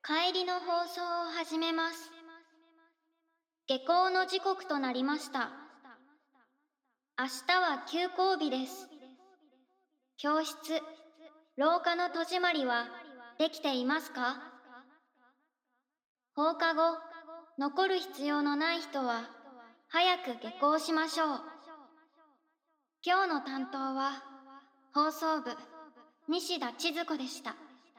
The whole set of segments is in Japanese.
帰りの放送を始めます。下校の時刻となりました。明日は休校日です。教室、廊下の戸締まりはできていますか？放課後、残る必要のない人は早く下校しましょう。今日の担当は放送部西田千鶴子でした。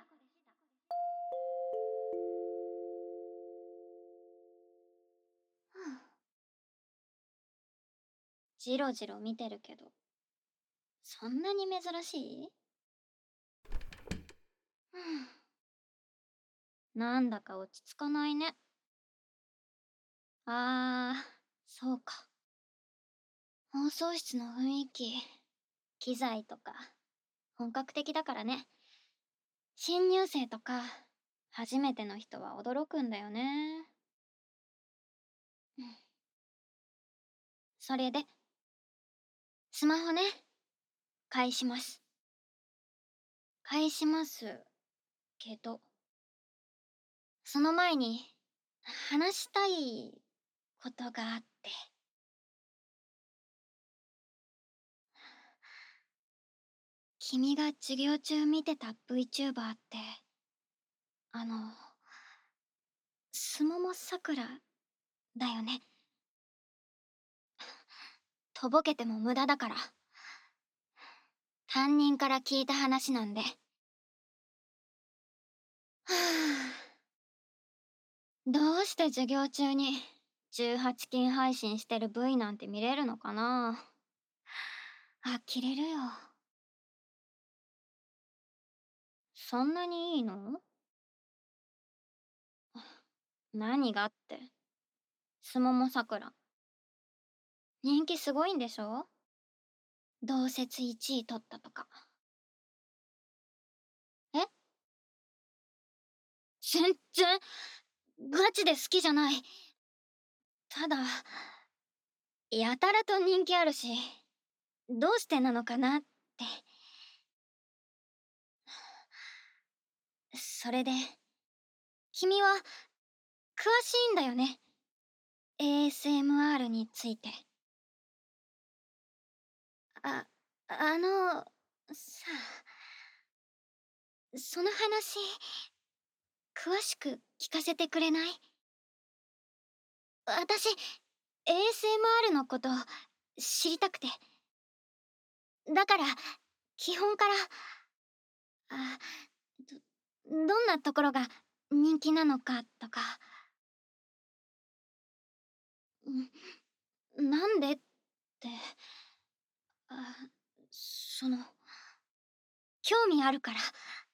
じろじろ見てるけど、そんなに珍しい？なんだか落ち着かないね。そうか。放送室の雰囲気、機材とか、本格的だからね。新入生とか、初めての人は驚くんだよね。それで、スマホね、返します。返しますけど、その前に、話したいことがあって。君が授業中見てた VTuber って、あの、すももさくらだよね。とぼけても無駄だから。担任から聞いた話なんで。はぁ。どうして授業中に18禁配信してる V なんて見れるのかな。呆れるよ。そんなにいいの？何がって。すももさくら。人気すごいんでしょ？同説1位取ったとか。え？全然、ガチで好きじゃない。ただ、やたらと人気あるし、どうしてなのかなって。それで、君は詳しいんだよね。ASMR について。あ、さあ、その話、詳しく聞かせてくれない？私、ASMR のこと知りたくて。だから、基本から、あ、どんなところが人気なのかとか、なんでって、あ、その、興味あるから。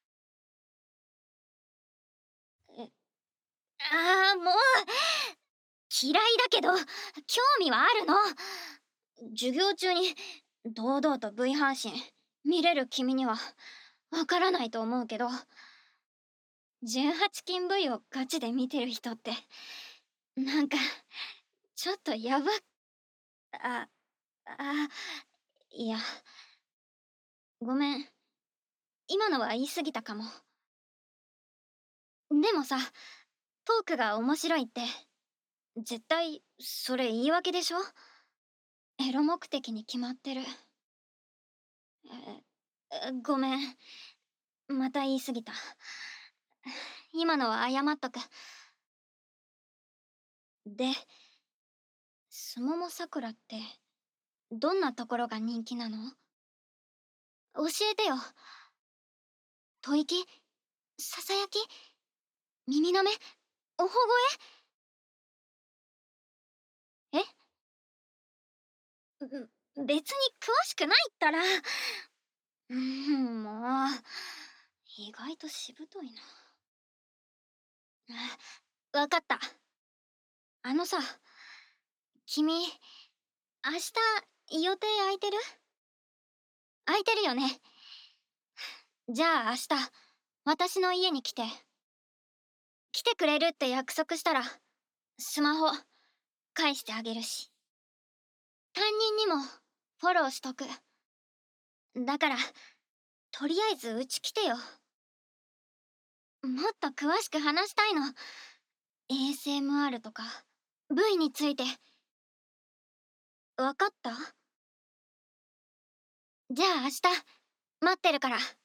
え、もう嫌いだけど、興味はあるの。授業中に堂々と V 配信見れる君にはわからないと思うけど、18禁 V をガチで見てる人って、なんか、ちょっとやば、あ、あ、いや、ごめん。今のは言い過ぎたかも。でもさ、トークが面白いって、絶対、それ言い訳でしょ？エロ目的に決まってる。ごめん。また言い過ぎた。今のは謝っとく。で、すももさくらって、どんなところが人気なの？教えてよ。吐息？ささやき？耳なめ？おほ声？別に詳しくないったら。もう、意外としぶといな。わかった。あのさ、君、明日予定空いてる？空いてるよね。じゃあ明日、私の家に来て。来てくれるって約束したら、スマホ、返してあげるし。担任にも、フォローしとく。だから、とりあえずうち来てよ。 もっと詳しく話したいの。ASMR とか V について。わかった？じゃあ明日待ってるから。